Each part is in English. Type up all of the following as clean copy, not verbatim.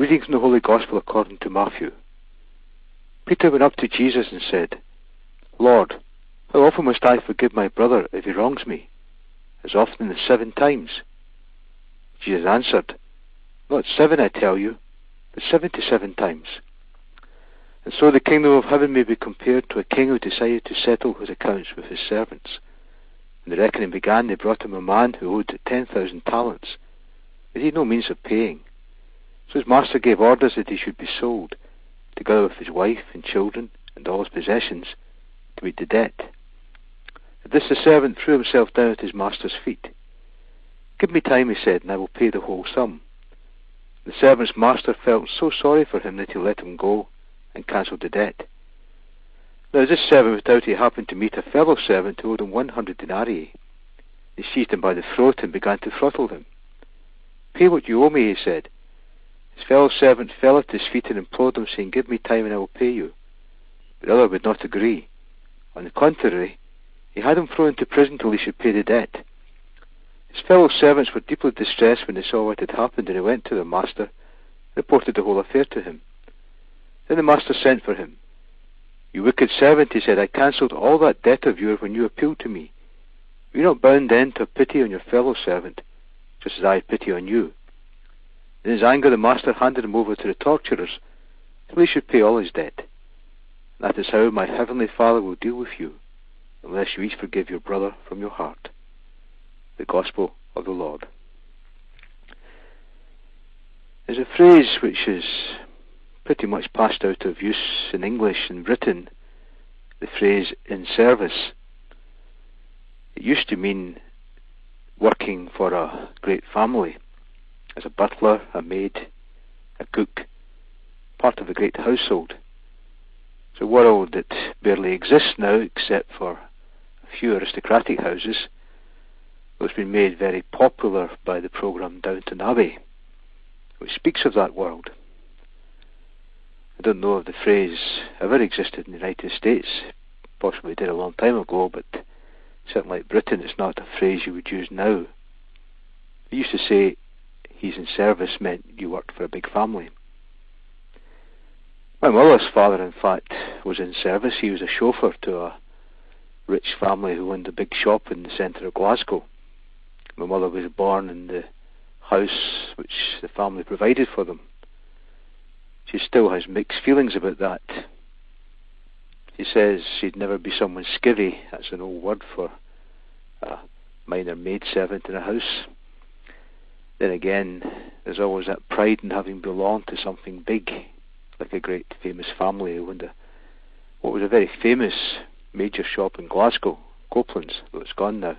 Reading from the Holy Gospel according to Matthew. Peter went up to Jesus and said, Lord, how often must I forgive my brother if he wrongs me? As often as 7 times? Jesus answered, Not 7, I tell you, but 77 times. And so the kingdom of heaven may be compared to a king who decided to settle his accounts with his servants. When the reckoning began, they brought him a man who owed 10,000 talents, but he had no means of paying. So his master gave orders that he should be sold, together with his wife and children and all his possessions, to meet the debt. At this the servant threw himself down at his master's feet. Give me time, he said, and I will pay the whole sum. The servant's master felt so sorry for him that he let him go and cancelled the debt. Now as this servant went out, he happened to meet a fellow servant who owed him 100 denarii. He seized him by the throat and began to throttle him. Pay what you owe me, he said. His fellow servant fell at his feet and implored him, saying, Give me time and I will pay you. But the other would not agree. On the contrary, he had him thrown into prison till he should pay the debt. His fellow servants were deeply distressed when they saw what had happened, and they went to their master and reported the whole affair to him. Then the master sent for him. You wicked servant, he said, I cancelled all that debt of yours when you appealed to me. Were you not bound then to have pity on your fellow servant, just as I had pity on you? In his anger, the master handed him over to the torturers, till he should pay all his debt. That is how my heavenly Father will deal with you, unless you each forgive your brother from your heart. The Gospel of the Lord. There's a phrase which is pretty much passed out of use in English and Britain, the phrase in service. It used to mean working for a great family, as a butler, a maid, a cook, part of a great household. It's a world that barely exists now, except for a few aristocratic houses. It's been made very popular by the programme Downton Abbey, which speaks of that world. I don't know if the phrase ever existed in the United States. Possibly did a long time ago, but certainly like Britain, it's not a phrase you would use now. They used to say, he's in service, meant you worked for a big family. My mother's father, in fact, was in service. He was a chauffeur to a rich family who owned a big shop in the centre of Glasgow. My mother was born in the house which the family provided for them. She still has mixed feelings about that. She says she'd never be someone's skivvy. That's an old word for a minor maidservant in a house. Then again, there's always that pride in having belonged to something big, like a great famous family who owned what was a very famous major shop in Glasgow, Copeland's, though it's gone now.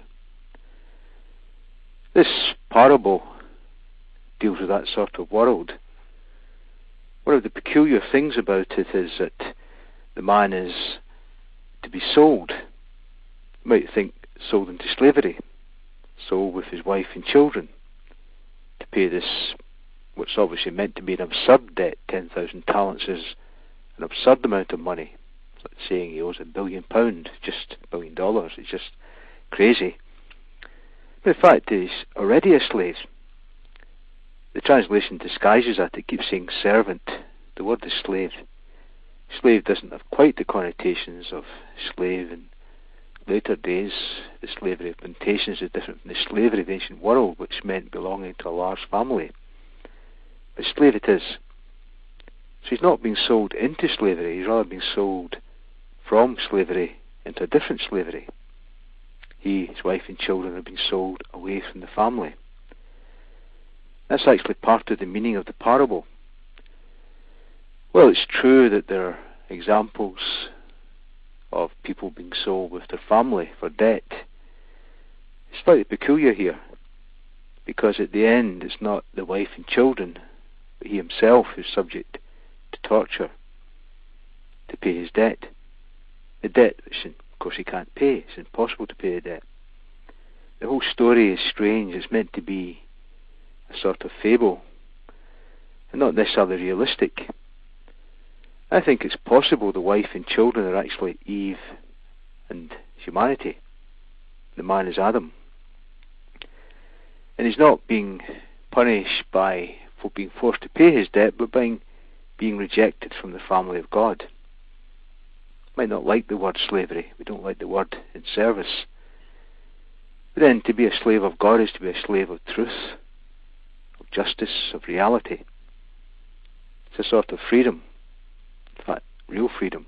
This parable deals with that sort of world. One of the peculiar things about it is that the man is to be sold. You might think sold into slavery, sold with his wife and children, to pay this, what's obviously meant to be an absurd debt. 10,000 talents is an absurd amount of money. It's like saying he owes £1 billion, just $1 billion. It's just crazy. But in fact, he's already a slave. The translation disguises that. It keeps saying servant. The word is slave. Slave doesn't have quite the connotations of slave in later days. The slavery of plantations is different from the slavery of the ancient world, which meant belonging to a large family. But slave it is. So he's not being sold into slavery, he's rather being sold from slavery into a different slavery. He, his wife and children have been sold away from the family. That's actually part of the meaning of the parable. Well, it's true that there are examples of people being sold with their family for debt. It's slightly peculiar here, because at the end it's not the wife and children, but he himself who's subject to torture to pay his debt. The debt which, of course, he can't pay. It's impossible to pay the debt. The whole story is strange. It's meant to be a sort of fable, and not necessarily realistic. I think it's possible the wife and children are actually Eve and humanity. The man is Adam. And he's not being punished by for being forced to pay his debt, but being rejected from the family of God. Might not like the word slavery. We don't like the word in service. But then to be a slave of God is to be a slave of truth, of justice, of reality. It's a sort of freedom. In fact, real freedom.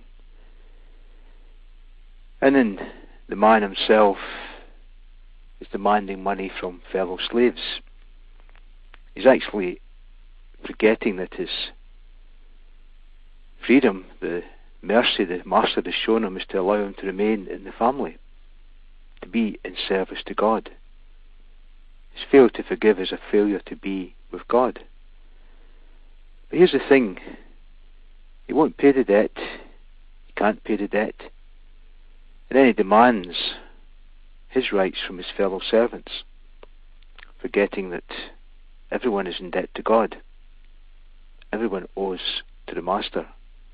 And then the man himself is demanding money from fellow slaves. He's actually forgetting that his freedom, the mercy the master has shown him, is to allow him to remain in the family, to be in service to God. His failure to forgive is a failure to be with God. But here's the thing. He won't pay the debt. He can't pay the debt. And then he demands his rights from his fellow servants, forgetting that everyone is in debt to God. Everyone owes to the master.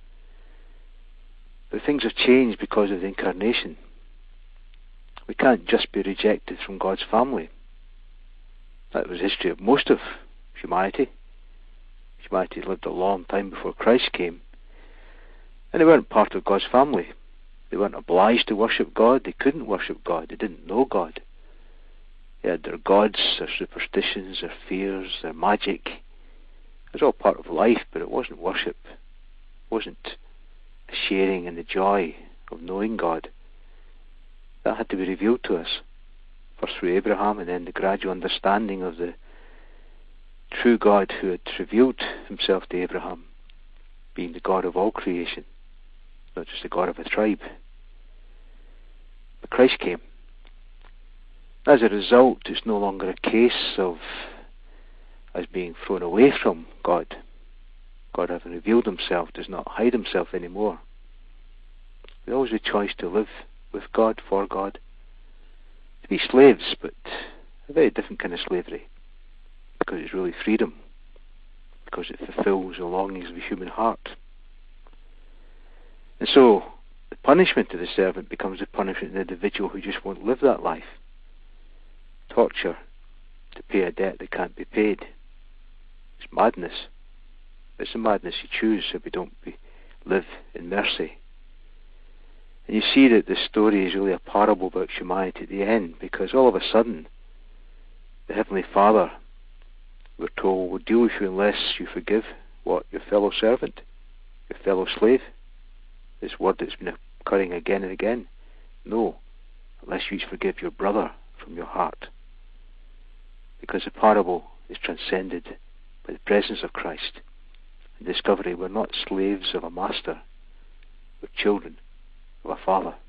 But things have changed because of the incarnation. We can't just be rejected from God's family. That was the history of most of humanity. Humanity lived a long time before Christ came. And they weren't part of God's family. They weren't obliged to worship God. They couldn't worship God. They didn't know God. They had their gods, their superstitions, their fears, their magic. It was all part of life, but it wasn't worship. It wasn't a sharing in the joy of knowing God. That had to be revealed to us, first through Abraham, and then the gradual understanding of the true God who had revealed himself to Abraham, being the God of all creation, not just the God of a tribe. But Christ came. As a result, it's no longer a case of us being thrown away from God. God, having revealed himself, does not hide himself anymore. We always have a choice to live with God, for God, to be slaves, but a very different kind of slavery, because it's really freedom, because it fulfills the longings of the human heart. And so, the punishment of the servant becomes the punishment of the individual who just won't live that life. Torture to pay a debt that can't be paid. It's madness. It's a madness you choose if we don't live in mercy. And you see that the story is really a parable about humanity at the end, because all of a sudden, the Heavenly Father, we're told, will deal with you unless you forgive what? Your fellow servant, your fellow slave. This word that's been occurring again and again. No, unless you forgive your brother from your heart. Because the parable is transcended by the presence of Christ. The discovery we're not slaves of a master, we're children of a Father.